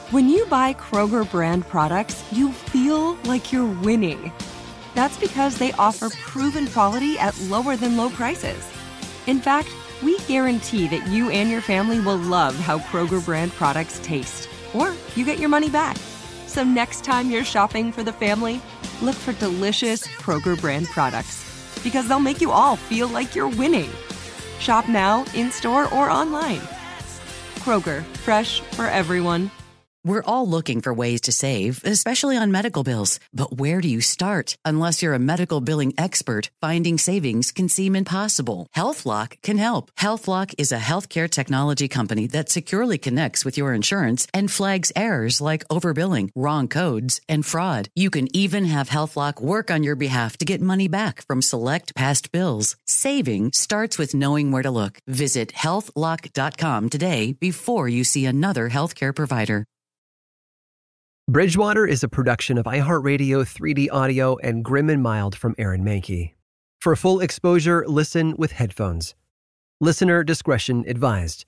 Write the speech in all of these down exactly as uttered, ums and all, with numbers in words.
When you buy Kroger brand products, you feel like you're winning. That's because they offer proven quality at lower than low prices. In fact, we guarantee that you and your family will love how Kroger brand products taste, or you get your money back. So next time you're shopping for the family, look for delicious Kroger brand products, because they'll make you all feel like you're winning. Shop now, in-store, or online. Kroger, fresh for everyone. We're all looking for ways to save, especially on medical bills. But where do you start? Unless you're a medical billing expert, finding savings can seem impossible. HealthLock can help. HealthLock is a healthcare technology company that securely connects with your insurance and flags errors like overbilling, wrong codes, and fraud. You can even have HealthLock work on your behalf to get money back from select past bills. Saving starts with knowing where to look. Visit health lock dot com today before you see another healthcare provider. Bridgewater is a production of iHeartRadio three D Audio and Grim and Mild from Aaron Mahnke. For full exposure, listen with headphones. Listener discretion advised.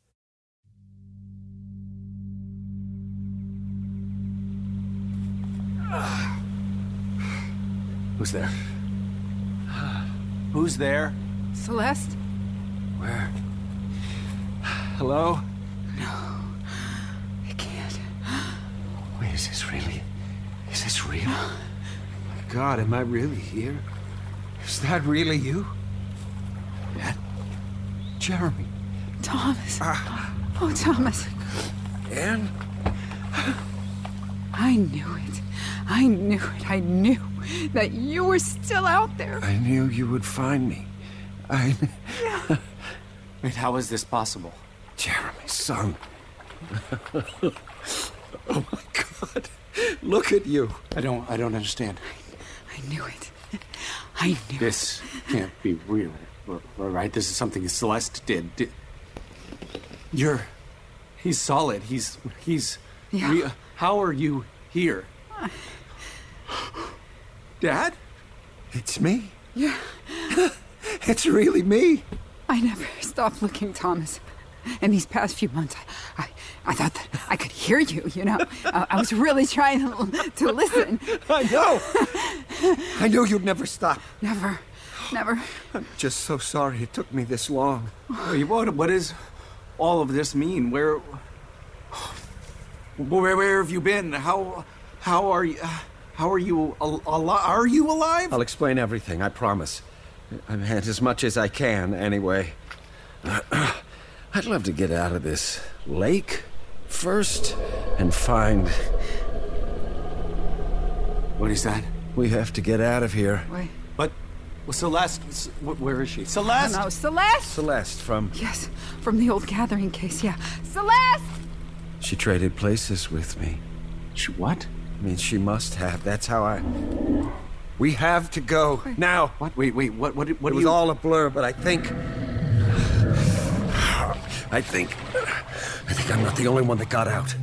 Who's there? Who's there? Celeste? Where? Hello? No. I can't. Wait, is this really... Is this real? My God, am I really here? Is that really you? Dad? Jeremy? Thomas. Ah. Oh, Thomas. Anne? I knew it. I knew it. I knew that you were still out there. I knew you would find me. I... Yeah. Wait, how is this possible? Jeremy, son. Oh my God. Look at you. I don't I don't understand. I, I knew it. I knew this it. This can't be real. Right? This is something Celeste did. did. You're... He's solid. He's... He's... Yeah. Re- how are you here? Uh, Dad? It's me. Yeah. It's really me. I never stopped looking, Thomas. In these past few months, I, I, I thought that I could hear you, you know. I, I was really trying to, to listen. I know. I knew you'd never stop. Never. Never. I'm just so sorry it took me this long. Wait, what, what does all of this mean? Where... Where, where have you been? How... How are you... How are you... Al- al- are you alive? I'll explain everything, I promise. I've had as much as I can, anyway. I'd love to get out of this lake first and find... What is that? We have to get out of here. Wait. But... Well, Celeste... Where is she? Celeste? No, Celeste! Celeste from... Yes, from the old gathering case, yeah. Celeste! She traded places with me. She what? I mean, she must have. That's how I... We have to go. Wait. Now. What? Wait, wait, what, what, what It do was you... all a blur, but I think... I think... I think I'm not the only one that got out.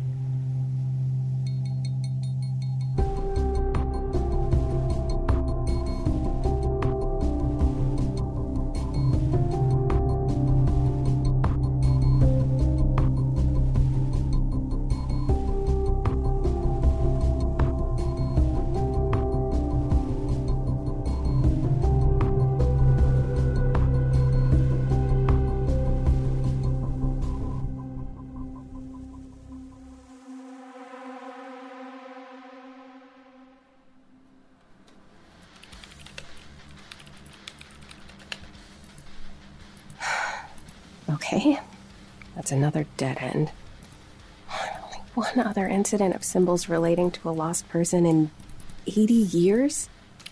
Okay, that's another dead end. Only one other incident of symbols relating to a lost person in eighty years?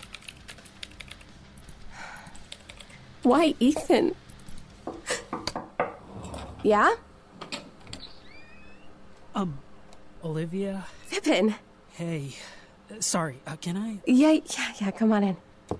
Why, Ethan? Yeah? Um, Olivia? Pippin. Hey, uh, sorry, uh, can I? Yeah, yeah, yeah, come on in.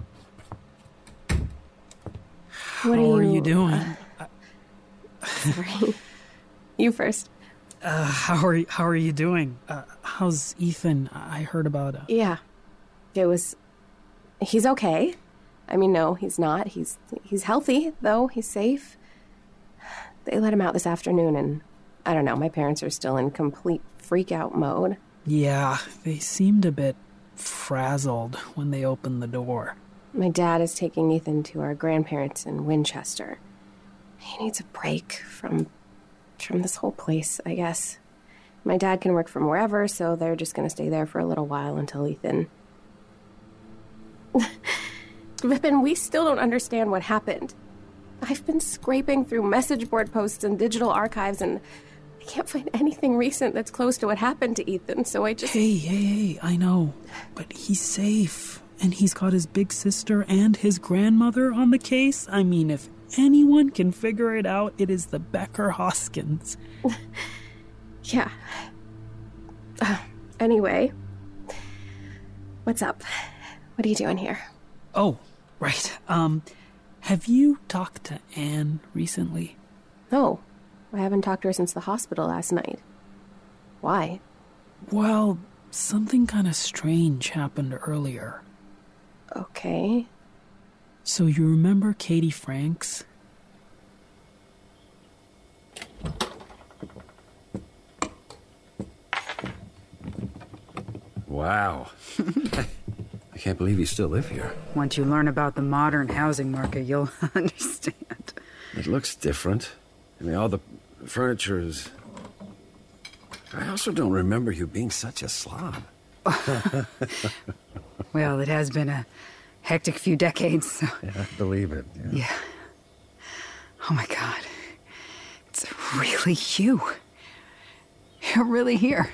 What How are are you, you doing? Uh, sorry. You first. Uh, how are you, how are you doing? Uh, how's Ethan? I heard about it. Yeah. It was... He's okay. I mean, no, he's not. He's he's healthy, though. He's safe. They let him out this afternoon, and I don't know, my parents are still in complete freak-out mode. Yeah, they seemed a bit frazzled when they opened the door. My dad is taking Ethan to our grandparents in Winchester. He needs a break from from this whole place, I guess. My dad can work from wherever, so they're just going to stay there for a little while until Ethan... Vipin, we still don't understand what happened. I've been scraping through message board posts and digital archives, and I can't find anything recent that's close to what happened to Ethan, so I just... Hey, hey, hey, I know. But he's safe. And he's got his big sister and his grandmother on the case. I mean, if anyone can figure it out, it is the Becker Hoskins. Yeah. Uh, anyway, what's up? What are you doing here? Oh, right. Um, have you talked to Anne recently? No, I haven't talked to her since the hospital last night. Why? Well, something kind of strange happened earlier. Okay. So you remember Katie Franks? Wow. I can't believe you still live here. Once you learn about the modern housing market, you'll understand. It looks different. I mean, all the furniture is... I also don't remember you being such a slob. Well, it has been a hectic few decades, so... Yeah, I believe it. Yeah. yeah. Oh, my God. It's really you. You're really here.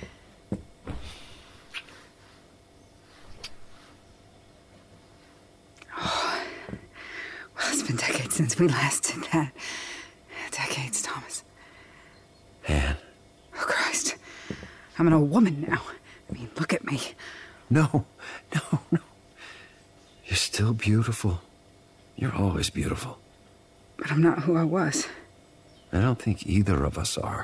Oh. Well, it's been decades since we last did that. Decades, Thomas. Anne. Oh, Christ. I'm an old woman now. I mean, look at me. No, no, no. You're still beautiful. You're always beautiful. But I'm not who I was. I don't think either of us are.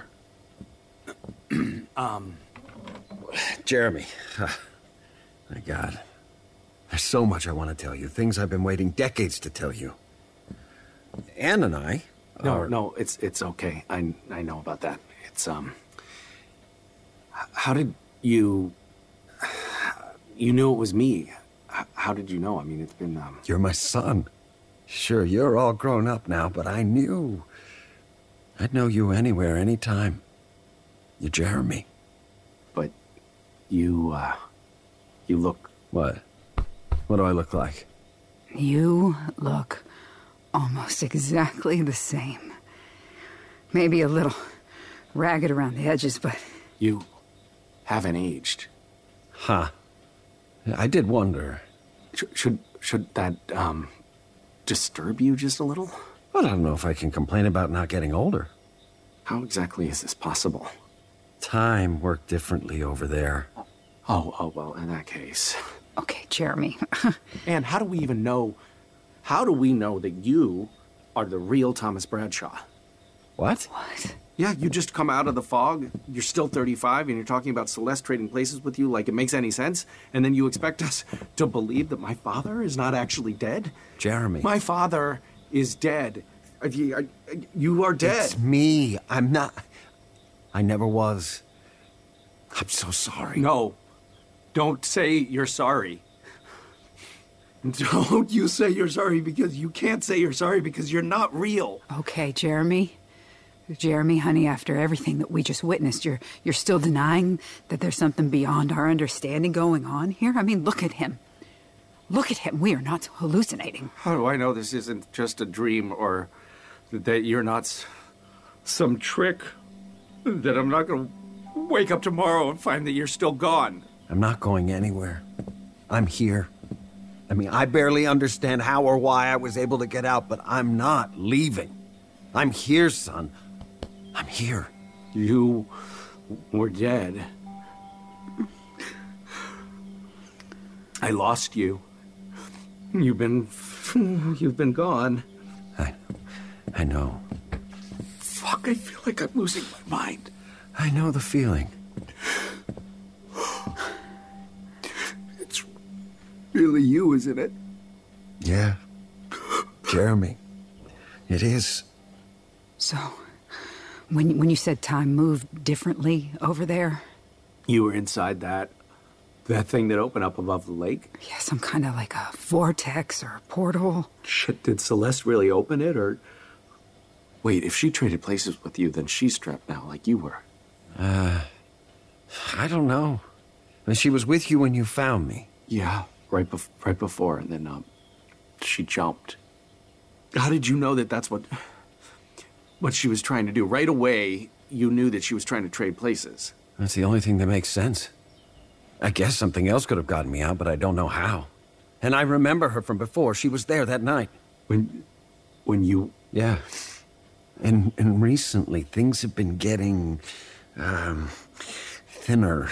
um... Jeremy. Ah, my God. There's so much I want to tell you. Things I've been waiting decades to tell you. Anne and I No, are... no, it's it's okay. I, I know about that. It's, um... How did you... You knew it was me. How did you know? I mean, it's been, um... You're my son. Sure, you're all grown up now, but I knew. I'd know you anywhere, anytime. You're Jeremy. But you, uh... You look... What? What do I look like? You look almost exactly the same. Maybe a little ragged around the edges, but... You haven't aged. Huh. I did wonder. Sh- should should that, um, disturb you just a little? Well, I don't know if I can complain about not getting older. How exactly is this possible? Time worked differently over there. Oh, oh, well, in that case... Okay, Jeremy. And how do we even know... How do we know that you are the real Thomas Bradshaw? What? What? Yeah, you just come out of the fog, you're still thirty-five, and you're talking about Celeste trading places with you like it makes any sense, and then you expect us to believe that my father is not actually dead? Jeremy. My father is dead. Uh, You uh, you are dead. It's me. I'm not... I never was. I'm so sorry. No. Don't say you're sorry. Don't you say you're sorry, because you can't say you're sorry because you're not real. Okay, Jeremy. Jeremy, honey, after everything that we just witnessed, you're you're still denying that there's something beyond our understanding going on here? I mean, look at him. Look at him. We are not hallucinating. How do I know this isn't just a dream, or that you're not s- some trick? That I'm not going to wake up tomorrow and find that you're still gone? I'm not going anywhere. I'm here. I mean, I barely understand how or why I was able to get out, but I'm not leaving. I'm here, son. I'm here. You were dead. I lost you. You've been... You've been gone. I... I know. Fuck, I feel like I'm losing my mind. I know the feeling. It's really you, isn't it? Yeah. Jeremy. It is. So, When, when you said time moved differently over there? You were inside that... that thing that opened up above the lake? Yeah, some kind of like a vortex or a portal. Shit, did Celeste really open it, or... Wait, if she traded places with you, then she's strapped now, like you were. Uh... I don't know. I mean, she was with you when you found me. Yeah, right, bef- right before, and then, um... she jumped. How did you know that that's what... what she was trying to do? Right away, you knew that she was trying to trade places. That's the only thing that makes sense. I guess something else could have gotten me out, but I don't know how. And I remember her from before. She was there that night. When... when you... Yeah. And, and recently, things have been getting... um... thinner.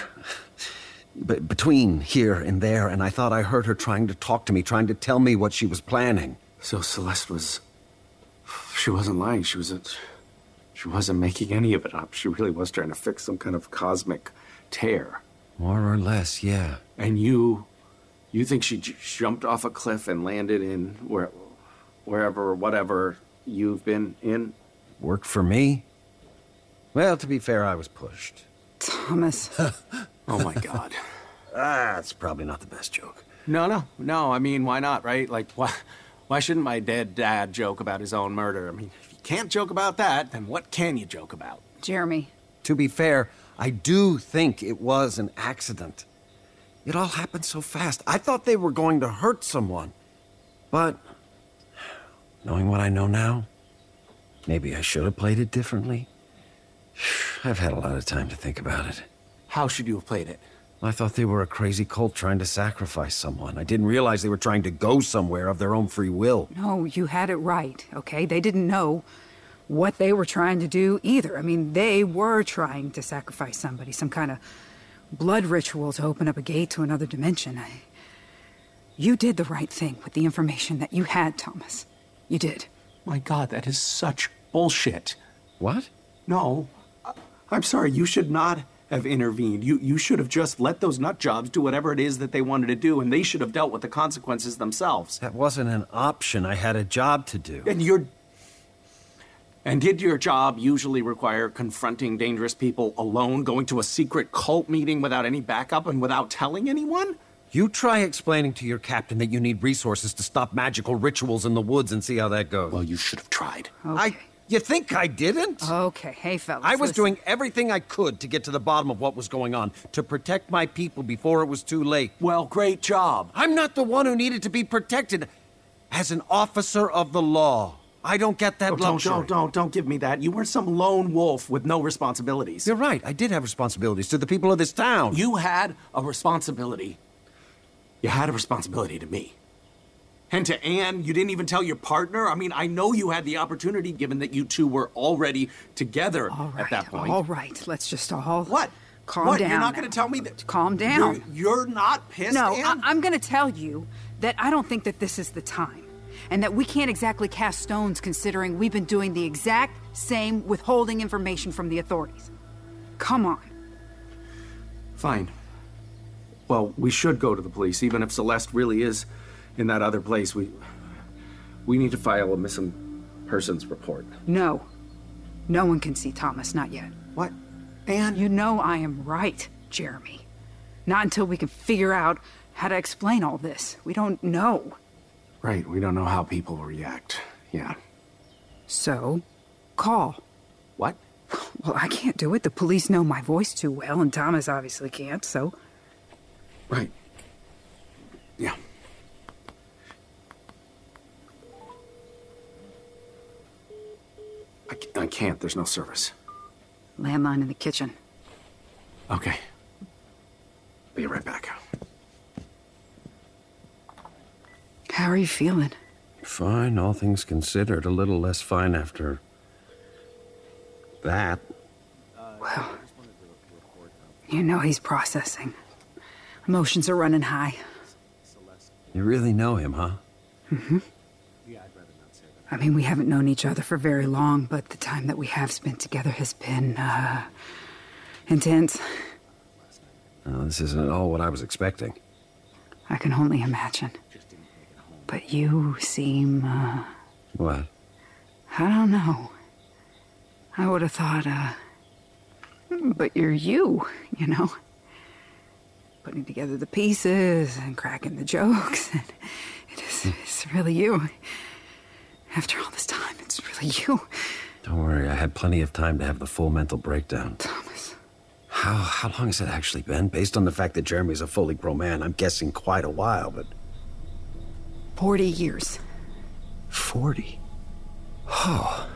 B- between here and there, and I thought I heard her trying to talk to me, trying to tell me what she was planning. So Celeste was... She wasn't lying. She was... A, she wasn't making any of it up. She really was trying to fix some kind of cosmic tear. More or less, yeah. And you... You think she j- jumped off a cliff and landed in where, wherever, whatever you've been in? Worked for me? Well, to be fair, I was pushed. Thomas. Oh, my God. Ah, that's probably not the best joke. No, no, no. I mean, why not, right? Like, why, why shouldn't my dead dad joke about his own murder? I mean, if you can't joke about that, then what can you joke about? Jeremy. To be fair, I do think it was an accident. It all happened so fast. I thought they were going to hurt someone. But, knowing what I know now, maybe I should have played it differently. I've had a lot of time to think about it. How should you have played it? I thought they were a crazy cult trying to sacrifice someone. I didn't realize they were trying to go somewhere of their own free will. No, you had it right, okay? They didn't know what they were trying to do either. I mean, they were trying to sacrifice somebody, some kind of blood ritual to open up a gate to another dimension. I... You did the right thing with the information that you had, Thomas. You did. My God, that is such bullshit. What? No. I'm sorry, you should not have intervened. You you should have just let those nut jobs do whatever it is that they wanted to do, and they should have dealt with the consequences themselves. That wasn't an option. I had a job to do. And you're... And did your job usually require confronting dangerous people alone, going to a secret cult meeting without any backup and without telling anyone? You try explaining to your captain that you need resources to stop magical rituals in the woods and see how that goes. Well, you should have tried. Okay. I... You think I didn't? Okay, hey, fellas. I was listen. doing everything I could to get to the bottom of what was going on, to protect my people before it was too late. Well, great job. I'm not the one who needed to be protected. As an officer of the law, I don't get that Oh, don't, luxury. don't, don't, don't give me that. You weren't some lone wolf with no responsibilities. You're right. I did have responsibilities to the people of this town. You had a responsibility. You had a responsibility to me. And to Anne, you didn't even tell your partner? I mean, I know you had the opportunity, given that you two were already together All right, at that point. all right. Let's just all... What? Calm what? down. You're not now. going to tell me that... Calm down. You're, you're not pissed, No, Anne? I- I'm going to tell you that I don't think that this is the time. And that we can't exactly cast stones considering we've been doing the exact same withholding information from the authorities. Come on. Fine. Well, we should go to the police, even if Celeste really is in that other place. We we need to file a missing persons report. No. No one can see Thomas, not yet. What? Anne? You know I am right, Jeremy. Not until we can figure out how to explain all this. We don't know. Right, we don't know how people will react. Yeah. So, call. What? Well, I can't do it. The police know my voice too well, and Thomas obviously can't, so... Right. Yeah. I, c- I can't. There's no service. Landline in the kitchen. Okay. Be right back. How are you feeling? Fine, all things considered. A little less fine after... that. Well, you know he's processing. Emotions are running high. You really know him, huh? Mm-hmm. I mean, we haven't known each other for very long, but the time that we have spent together has been, uh, intense. Well, this isn't at all what I was expecting. I can only imagine. But you seem, uh... What? I don't know. I would have thought, uh... But you're you, you know? Putting together the pieces and cracking the jokes. And it is, it's really you. After all this time, it's really you. Don't worry, I had plenty of time to have the full mental breakdown. Thomas. How, how long has it actually been? Based on the fact that Jeremy's a fully grown man, I'm guessing quite a while, but... Forty years. Forty? Oh.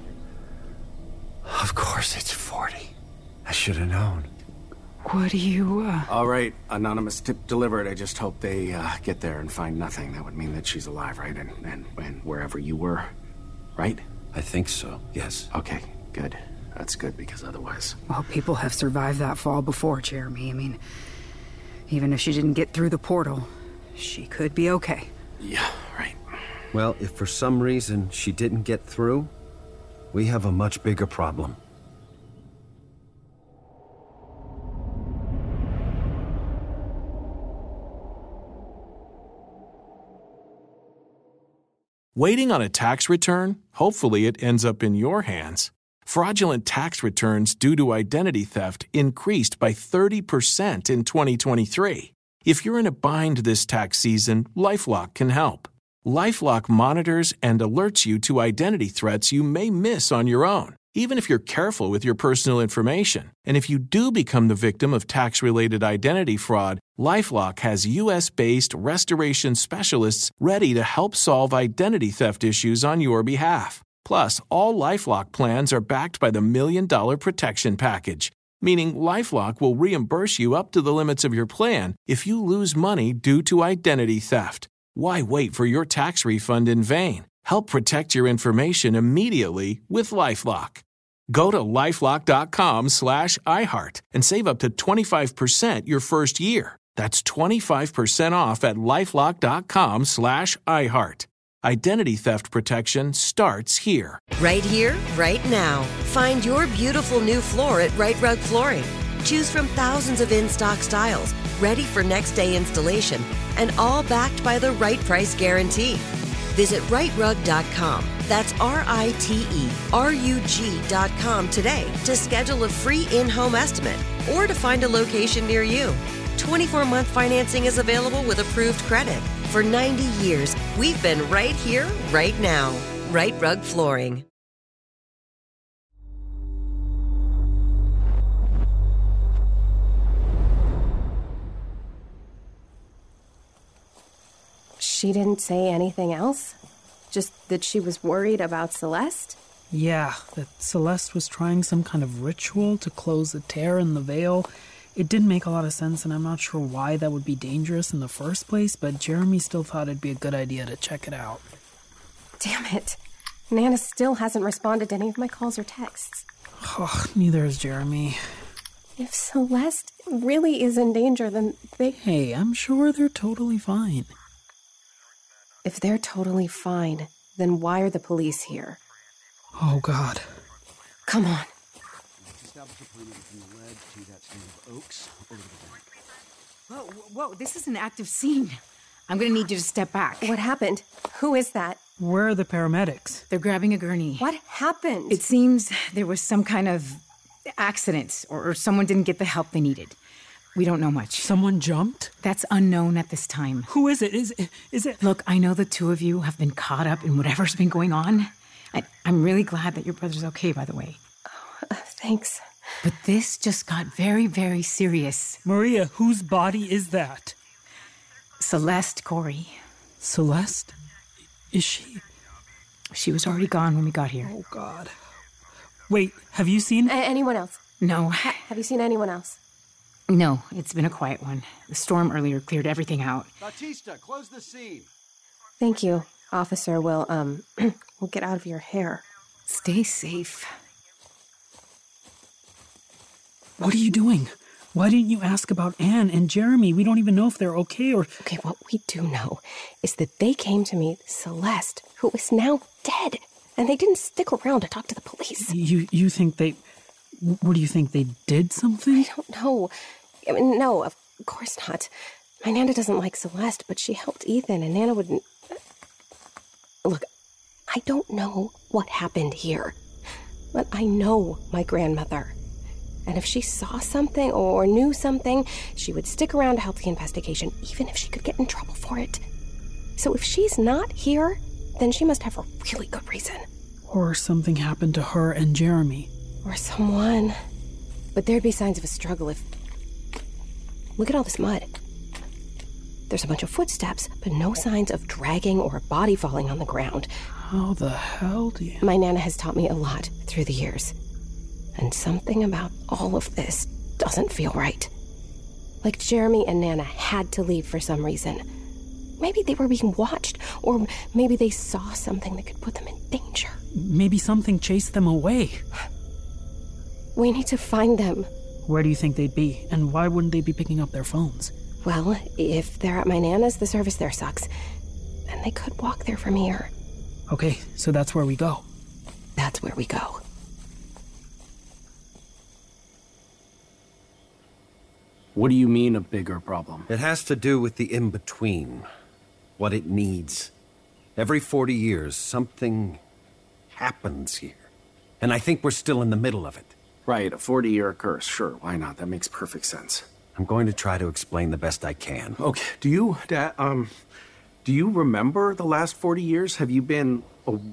Of course it's forty. I should have known. What do you, uh... All right, anonymous tip delivered. I just hope they uh, get there and find nothing. That would mean that she's alive, right? And, and, and wherever you were, right? I think so, yes. Okay, good. That's good, because otherwise... Well, people have survived that fall before, Jeremy. I mean, even if she didn't get through the portal, she could be okay. Yeah, right. Well, if for some reason she didn't get through, we have a much bigger problem. Waiting on a tax return? Hopefully it ends up in your hands. Fraudulent tax returns due to identity theft increased by thirty percent in twenty twenty-three. If you're in a bind this tax season, LifeLock can help. LifeLock monitors and alerts you to identity threats you may miss on your own, even if you're careful with your personal information. And if you do become the victim of tax-related identity fraud, LifeLock has U S-based restoration specialists ready to help solve identity theft issues on your behalf. Plus, all LifeLock plans are backed by the Million Dollar Protection Package, meaning LifeLock will reimburse you up to the limits of your plan if you lose money due to identity theft. Why wait for your tax refund in vain? Help protect your information immediately with LifeLock. Go to LifeLock.com slash iHeart and save up to twenty-five percent your first year. That's twenty-five percent off at LifeLock.com slash iHeart. Identity theft protection starts here. Right here, right now. Find your beautiful new floor at Right Rug Flooring. Choose from thousands of in-stock styles, ready for next day installation, and all backed by the right price guarantee. Visit right rug dot com. That's R I T E R U G dot com today to schedule a free in-home estimate or to find a location near you. twenty-four month financing is available with approved credit. For ninety years, we've been right here, right now. Right Rug Flooring. She didn't say anything else? Just that she was worried about Celeste? Yeah, that Celeste was trying some kind of ritual to close a tear in the veil. It didn't make a lot of sense, and I'm not sure why that would be dangerous in the first place, but Jeremy still thought it'd be a good idea to check it out. Damn it. Nana still hasn't responded to any of my calls or texts. Oh, neither has Jeremy. If Celeste really is in danger, then they... Hey, I'm sure they're totally fine. If they're totally fine, then why are the police here? Oh, God. Come on. Whoa, whoa, this is an active scene. I'm gonna need you to step back. What happened? Who is that? Where are the paramedics? They're grabbing a gurney. What happened? It seems there was some kind of accident, or, or someone didn't get the help they needed. We don't know much. Someone jumped? That's unknown at this time. Who is it? Is it? Is it? Look, I know the two of you have been caught up in whatever's been going on. I, I'm really glad that your brother's okay, by the way. Oh, uh, thanks. But this just got very, very serious. Maria, whose body is that? Celeste Corey. Celeste? Is she? She was already gone when we got here. Oh, God. Wait, have you seen... A- anyone else? No. Ha- have you seen anyone else? No, it's been a quiet one. The storm earlier cleared everything out. Bautista, close the scene. Thank you, officer. We'll, um, we'll get out of your hair. Stay safe. What are you doing? Why didn't you ask about Anne and Jeremy? We don't even know if they're okay or... Okay, what we do know is that they came to meet Celeste, who is now dead, and they didn't stick around to talk to the police. You you think they... What do you think, they did something? I don't know. I mean, no, of course not. My Nana doesn't like Celeste, but she helped Ethan, and Nana wouldn't... Look, I don't know what happened here, But I know my grandmother. And if she saw something or knew something, she would stick around to help the investigation, even if she could get in trouble for it. So if she's not here, then she must have a really good reason. Or something happened to her and Jeremy. Or someone. But there'd be signs of a struggle if... Look at all this mud. There's a bunch of footsteps, but no signs of dragging or a body falling on the ground. How the hell do you... My Nana has taught me a lot through the years. And something about all of this doesn't feel right. Like Jeremy and Nana had to leave for some reason. Maybe they were being watched, or maybe they saw something that could put them in danger. Maybe something chased them away. We need to find them. Where do you think they'd be, and why wouldn't they be picking up their phones? Well, if they're at my Nana's, the service there sucks. And they could walk there from here. Okay, so that's where we go. That's where we go. What do you mean a bigger problem? It has to do with the in-between. What it needs. Every forty years, something happens here. And I think we're still in the middle of it. Right, a forty-year curse. Sure, why not? That makes perfect sense. I'm going to try to explain the best I can. Okay, do you, Dad, um, do you remember the last forty years? Have you been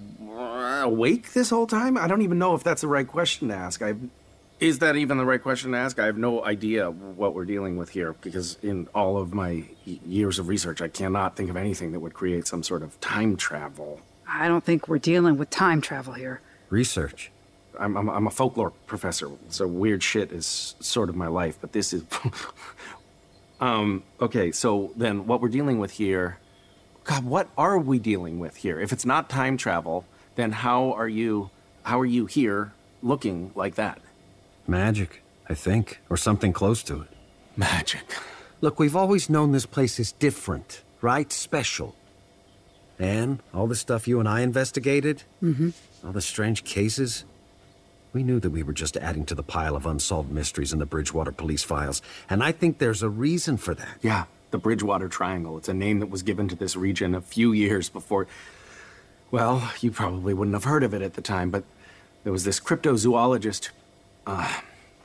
awake this whole time? I don't even know if that's the right question to ask. I Is that even the right question to ask? I have no idea what we're dealing with here, because in all of my years of research, I cannot think of anything that would create some sort of time travel. I don't think we're dealing with time travel here. Research? I'm, I'm, I'm a folklore professor, so weird shit is sort of my life, but this is... um, okay, so then what we're dealing with here... God, what are we dealing with here? If it's not time travel, then how are you... How are you here looking like that? Magic, I think, or something close to it. Magic. Look, we've always known this place is different, right? Special. And all the stuff you and I investigated, Mm-hmm. all the strange cases, we knew that we were just adding to the pile of unsolved mysteries in the Bridgewater police files, and I think there's a reason for that. Yeah, the Bridgewater Triangle. It's a name that was given to this region a few years before... Well, you probably wouldn't have heard of it at the time, but there was this cryptozoologist... Uh,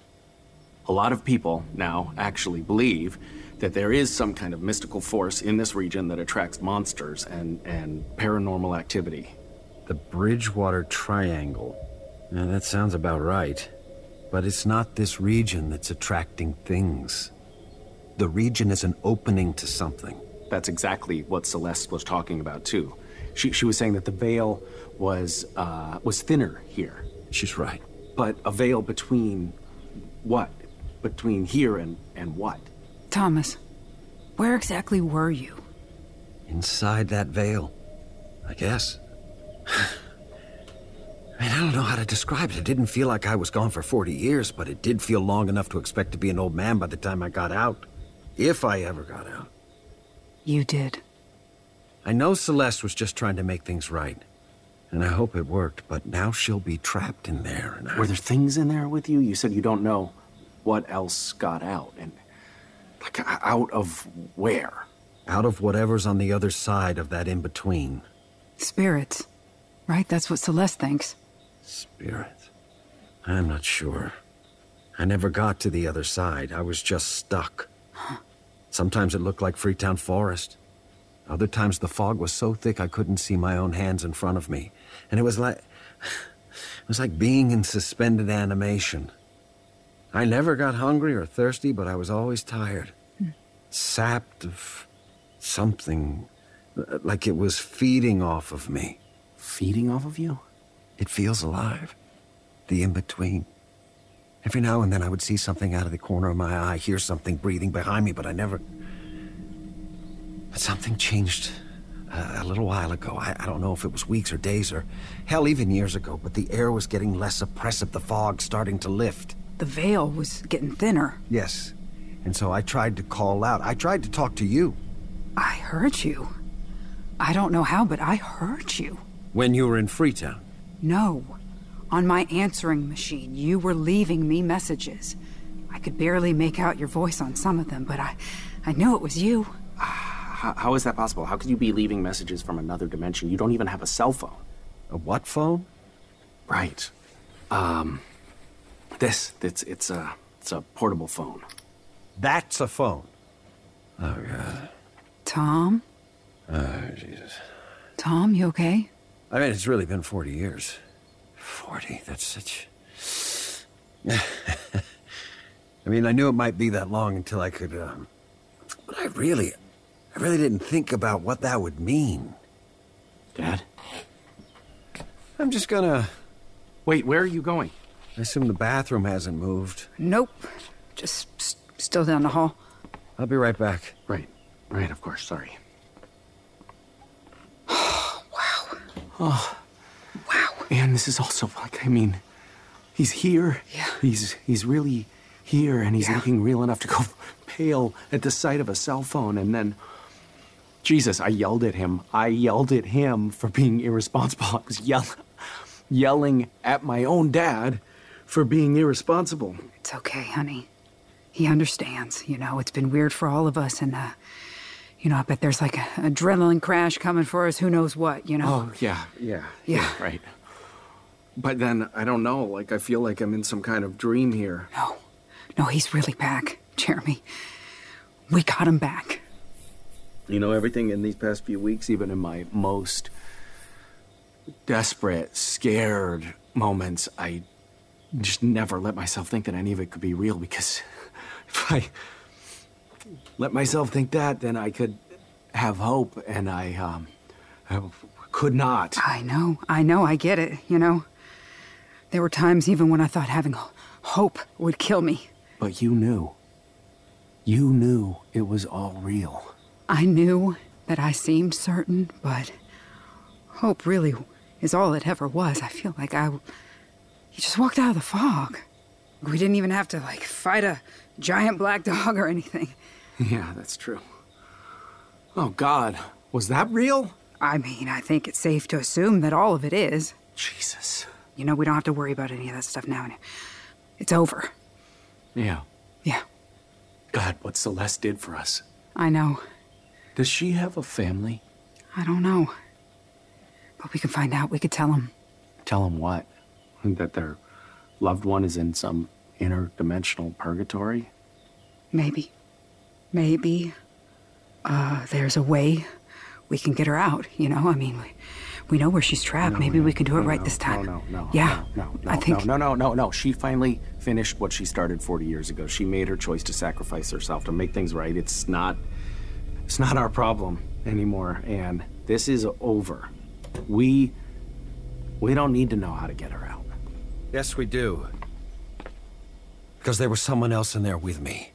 a lot of people now actually believe that there is some kind of mystical force in this region that attracts monsters and, and paranormal activity. The Bridgewater Triangle. Yeah, that sounds about right. But it's not this region that's attracting things. The region is an opening to something. That's exactly what Celeste was talking about, too. She, she was saying that the veil was, uh, was thinner here. She's right. But a veil between what? Between here and, and what? Thomas, where exactly were you? Inside that veil, I guess. I mean, I don't know how to describe it. It didn't feel like I was gone for forty years, but it did feel long enough to expect to be an old man by the time I got out. If I ever got out. You did. I know Celeste was just trying to make things right. And I hope it worked, but now she'll be trapped in there. And I... Were there things in there with you? You said you don't know what else got out. And, like, out of where? Out of whatever's on the other side of that in-between. Spirits, right? That's what Celeste thinks. Spirits? I'm not sure. I never got to the other side. I was just stuck. Huh. Sometimes it looked like Freetown Forest. Other times the fog was so thick I couldn't see my own hands in front of me. And it was like... It was like being in suspended animation. I never got hungry or thirsty, but I was always tired. Hmm. Sapped of something, like it was feeding off of me. Feeding off of you? It feels alive. The in-between. Every now and then I would see something out of the corner of my eye, hear something breathing behind me, but I never... But something changed uh, a little while ago. I, I don't know if it was weeks or days or, hell, even years ago, but the air was getting less oppressive, the fog starting to lift. The veil was getting thinner. Yes. And so I tried to call out. I tried to talk to you. I heard you. I don't know how, but I heard you. When you were in Freetown? No. On my answering machine, you were leaving me messages. I could barely make out your voice on some of them, but I, I knew it was you. How, how is that possible? How could you be leaving messages from another dimension? You don't even have a cell phone. A what phone? Right. Um, this, it's, it's a, it's a portable phone. That's a phone. Oh, God. Tom? Oh, Jesus. Tom, you okay? I mean, it's really been forty years. forty, that's such... I mean, I knew it might be that long until I could, um... But I really... I really didn't think about what that would mean. Dad? I'm just gonna... Wait, where are you going? I assume the bathroom hasn't moved. Nope. Just s- still down the hall. I'll be right back. Right. Right, of course. Sorry. Wow. Oh. Wow. And this is also like, I mean, he's here. Yeah. He's he's really here, and he's Yeah. looking real enough to go pale at the sight of a cell phone, and then... Jesus, I yelled at him. I yelled at him for being irresponsible. I was yell- yelling at my own dad for being irresponsible. It's okay, honey. He understands. You know, it's been weird for all of us, and, uh, you know, I bet there's like an adrenaline crash coming for us, who knows what, you know? Oh, yeah, yeah, Yeah. yeah, right. But then, I don't know, like, I feel like I'm in some kind of dream here. No. No, he's really back, Jeremy. We got him back. You know, everything in these past few weeks, even in my most desperate, scared moments, I just never let myself think that any of it could be real, because if I let myself think that, then I could have hope, and I, um, I could not. I know, I know, I get it, you know. There were times even when I thought having hope would kill me. But you knew. You knew it was all real. I knew that I seemed certain, but hope really is all it ever was. I feel like I... You just walked out of the fog. We didn't even have to, like, fight a giant black dog or anything. Yeah, that's true. Oh, God. Was that real? I mean, I think it's safe to assume that all of it is. Jesus. You know, we don't have to worry about any of that stuff now. It's over. Yeah. Yeah. God, what Celeste did for us. I know. Does she have a family? I don't know. But we can find out. We could tell them. Tell them what? That their loved one is in some interdimensional purgatory? Maybe. Maybe. Uh, there's a way we can get her out, you know? I mean, we, we know where she's trapped. No, Maybe no, we can do it no, right no, this time. No, no, no. Yeah. No, no, no, I think... no, no, no, no, no. She finally finished what she started forty years ago. She made her choice to sacrifice herself to make things right. It's not... It's not our problem anymore, and this is over. We... We don't need to know how to get her out. Yes, we do. Because there was someone else in there with me.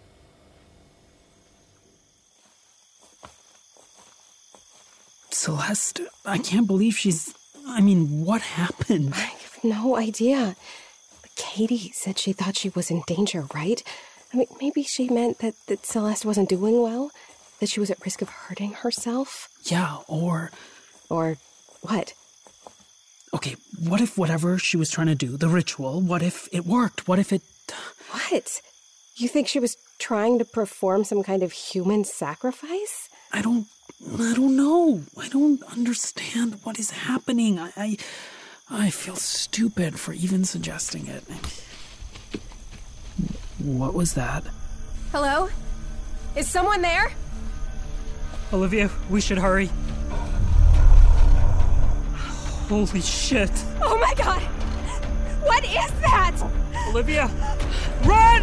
Celeste, I can't believe she's... I mean, what happened? I have no idea. But Katie said she thought she was in danger, right? I mean, maybe she meant that, that Celeste wasn't doing well? That she was at risk of hurting herself? Yeah, or... Or what? Okay, what if whatever she was trying to do, the ritual, what if it worked? What if it... What? You think she was trying to perform some kind of human sacrifice? I don't... I don't know. I don't understand what is happening. I... I, I feel stupid for even suggesting it. What was that? Hello? Is someone there? Olivia, we should hurry. Holy shit. Oh my god! What is that? Olivia, run!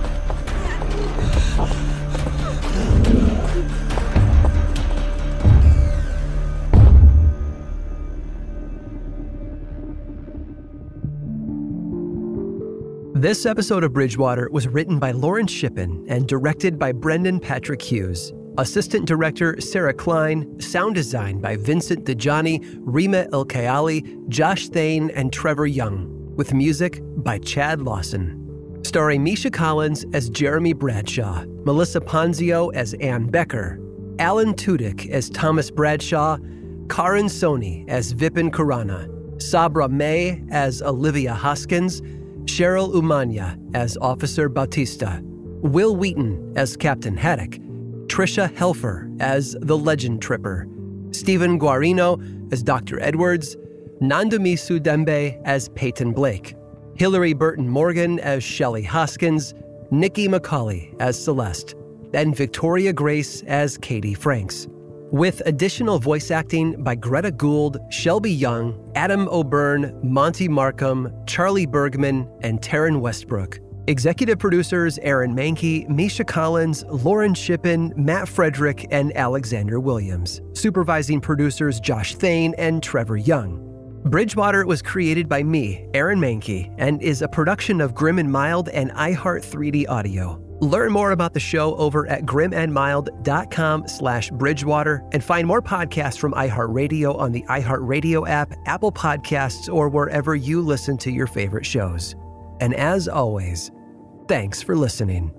This episode of Bridgewater was written by Lauren Shippen and directed by Brendan Patrick Hughes. Assistant director Sarah Klein, sound design by Vincent DeJohnny, Rima Elkayali, Josh Thane, and Trevor Young, with music by Chad Lawson. Starring Misha Collins as Jeremy Bradshaw, Melissa Ponzio as Ann Becker, Alan Tudyk as Thomas Bradshaw, Karan Soni as Vipin Khurana, Sabra May as Olivia Hoskins, Cheryl Umanya as Officer Bautista, Will Wheaton as Captain Haddock, Trisha Helfer as the Legend Tripper, Stephen Guarino as Doctor Edwards, Nandumi Sudembe as Peyton Blake, Hilary Burton Morgan as Shelley Hoskins, Nikki McCauley as Celeste, and Victoria Grace as Katie Franks. With additional voice acting by Greta Gould, Shelby Young, Adam O'Byrne, Monty Markham, Charlie Bergman, and Taryn Westbrook. Executive producers Aaron Mahnke, Misha Collins, Lauren Shippen, Matt Frederick, and Alexander Williams. Supervising producers Josh Thane and Trevor Young. Bridgewater was created by me, Aaron Mahnke, and is a production of Grim and Mild and iHeart three D Audio. Learn more about the show over at grimandmild.com slash Bridgewater and find more podcasts from iHeartRadio on the iHeartRadio app, Apple Podcasts, or wherever you listen to your favorite shows. And as always, thanks for listening.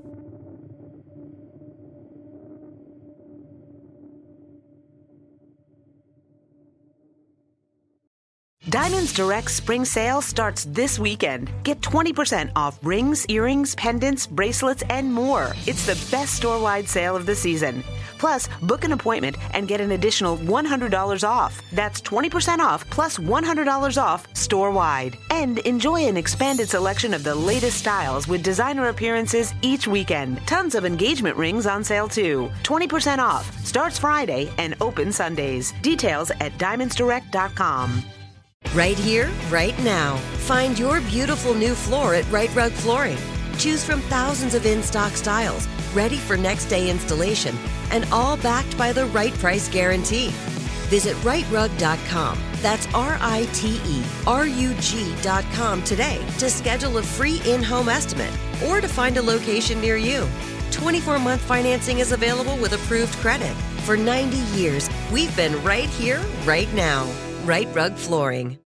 Diamonds Direct Spring Sale starts this weekend. Get twenty percent off rings, earrings, pendants, bracelets, and more. It's the best store-wide sale of the season. Plus, book an appointment and get an additional one hundred dollars off. That's twenty percent off plus one hundred dollars off store-wide. And enjoy an expanded selection of the latest styles with designer appearances each weekend. Tons of engagement rings on sale too. twenty percent off. Starts Friday and open Sundays. Details at diamonds direct dot com. Right here, right now. Find your beautiful new floor at Right Rug Flooring. Choose from thousands of in-stock styles, ready for next day installation, and all backed by the right price guarantee. Visit right rug dot com. That's R I T E R U G dot com today to schedule a free in-home estimate or to find a location near you. twenty-four month financing is available with approved credit. For ninety years, we've been right here, right now. Right Rug Flooring.